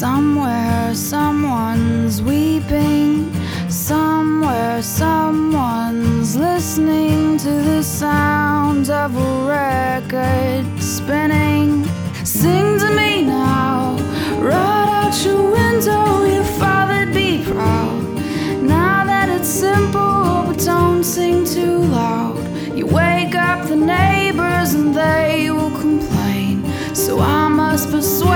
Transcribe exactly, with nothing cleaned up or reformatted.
Somewhere someone's weeping, somewhere someone's listening to the sound of a record spinning. Sing to me now, right out your window, your father'd be proud. Now that it's simple, but don't sing too loud. You wake up the neighbors and they will complain, so I must persuade